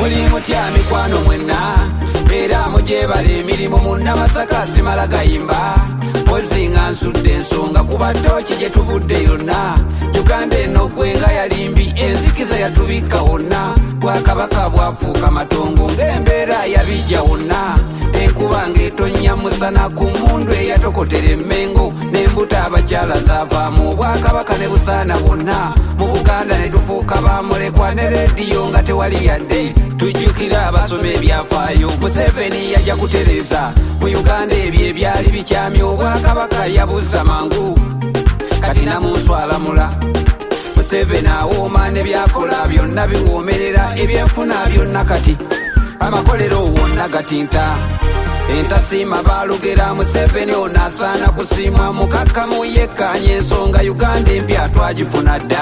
muli mutya mikwano mwenna era mujebale emirimu munnamasaka simala gayimba ozinga nsudde ensonga kuba tooki gye tuvudde yonna Uganda eno gwenga yalimbi enzikiza yatubikka wonna bwakabaka bwafuuka matongo ng'embeera yabijja wonna enkuba ng'etonnya musana ku mmundu eyatokotera emmengo n'embuto abakyala zaavaamu bwakabaka ne busaana bwonna mu Buganda ne tufuuka bamulekwa ne rediyo nga tewali yadde tujjukira abasoma ebyafaayo Museveni yajja kutereeza mu Uganda ebyo ebyali bikyamye obwakabaka yabuza mangu kati namunswalamula Museveni awooma ne byakola byonna biwoomerera ebyenfuna byonna kati amakolero wonna gatinta entasiima balugera Museveni ono asaana kusiimwa mukakkamu yekkanya ensonga Uganda empya twagifuna dda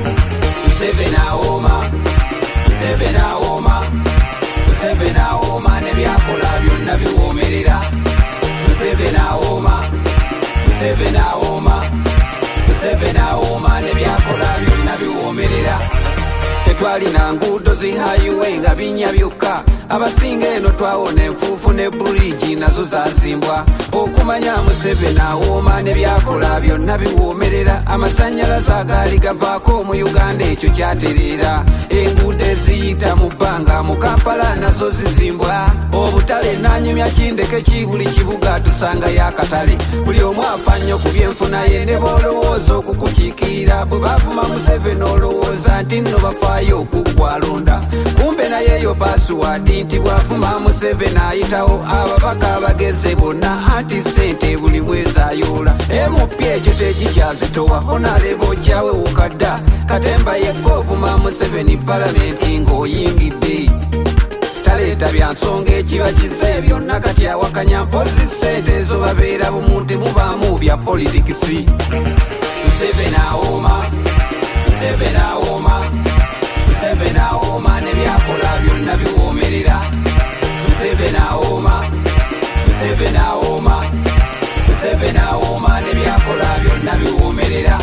Museveni awooma Museveni awooma Museveni awooma ne byakola byonna biwoomerera Museveni awooma Museveni awooma Museveni awooma ne byakola byonna biwoomerera tetwalina nguudo zi highway nga binnya byokka abasinga eno twawona enfuufu ne buliji nazo zazimbwa okumanya Museveni awooma ne byakola byonna biwoomerera amasannyalaze agaali gavaako mu Uganda ekyo kyatereera enguudo eziyita mu bbanga mu Kampala nazo zizimbwa obutale nanyumya kindeke ki buli kibuga tusangayo akatale buli omu afa nnyo ku byenfuna ye ne boolowooza okukukiikirira bwe bavuma Museveni olowooza nti nno bafaayo okuggwalonda kumbe nayeyo password nti bwavuma Museveni ayitawo ababaka abageze bonna anti ssente buli bwezayoola emupya ekyo tekikyazitowa onaleba okyawe wukadda katemba yekka ovuma Museveni palamenti ng'oyingidde taleeta bya nsonga ekiba kize byonna kati awakanya mpozi ssente ezo babeera bumu temubaamu bya politikisi Museveni awooma Museveni awooma Museveni awooma ne byakola byonna biwoomerera Museveni awooma Museveni awooma Museveni awooma ne byakola byonna biwoomerera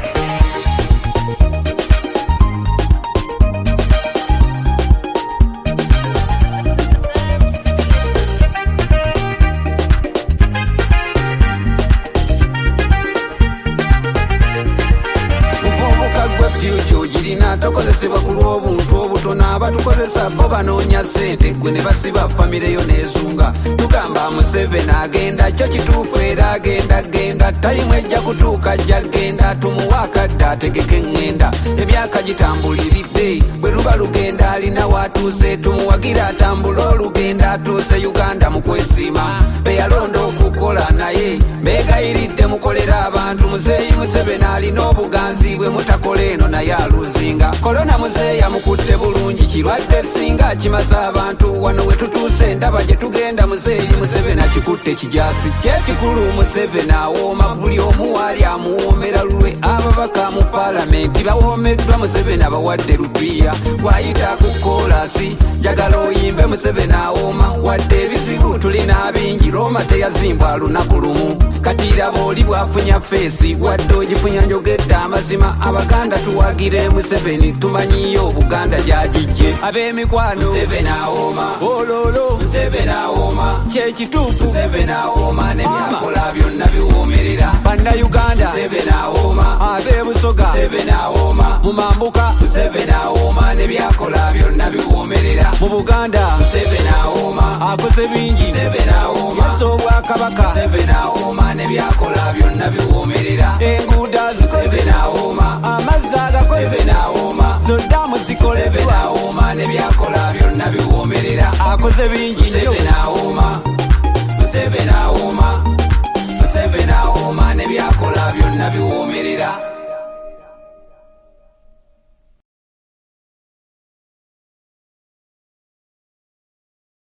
tokozesebwa ku lw'obuntu obutono abatukozesa bo banoonya ssente gwe ne basiba famireyo n'ezunga tugamba Museveni agenda kyo kituufu era agenda tayimu ejja kutuuka ajja genda tumuwa akadde ategeka eŋŋenda emyaka gitambuliridde bwe luba lugenda alina waatuuse tumuwagira atambula olugenda atuuse Uganda mu kwesiima be yalonda okukola naye beegayiridde mukolera abantu muzeeyi Museveni alina obuganzi bwe mutakola eno naye aluzinga kolona muzeeya mukutte bulungi kirwadde singa kimaze abantu wano we tutuuse ndaba gye tugenda muzeeyi Museveni akikutte kijaasi kyekikulu Museveni awooma buli omu waali amuwoomera lulwe ababaka mu palamenti bawoomeddwa Museveni abawadde lupiya bw'ayita ku koolasi njagala oyimbe Museveni awooma wadde ebizibu tulina bingi Roma teyazimbwa lunaku lumu katiira booli bwafunya feesi wadde ogifunya njogedde amazima Abaganda tuwagire Museveni tumanyiyo Buganda gyagijje ab'emikwano Museveni awooma ololo Museveni awooma kyekituufu Museveni awooma ne byakola byonna biwoomerera bannayuganda Museveni awooma ab'ebusoga Museveni awooma mu mambuka Museveni awooma ne byakola byonna biwoomerera mu Buganda Museveni awooma akoze bingi Museveni awooma yasa obwakabaka Museveni awooma ne byakola byonna biwoomerera enguudo Museveni awooma amazzi agakoze Museveni awooma zoddamu zikolebwa Museveni awooma ne byakola byonna biwoomerera akoze bingi Museveni awooma Museveni awooma Museveni awooma ne byakola byonna biwoomerera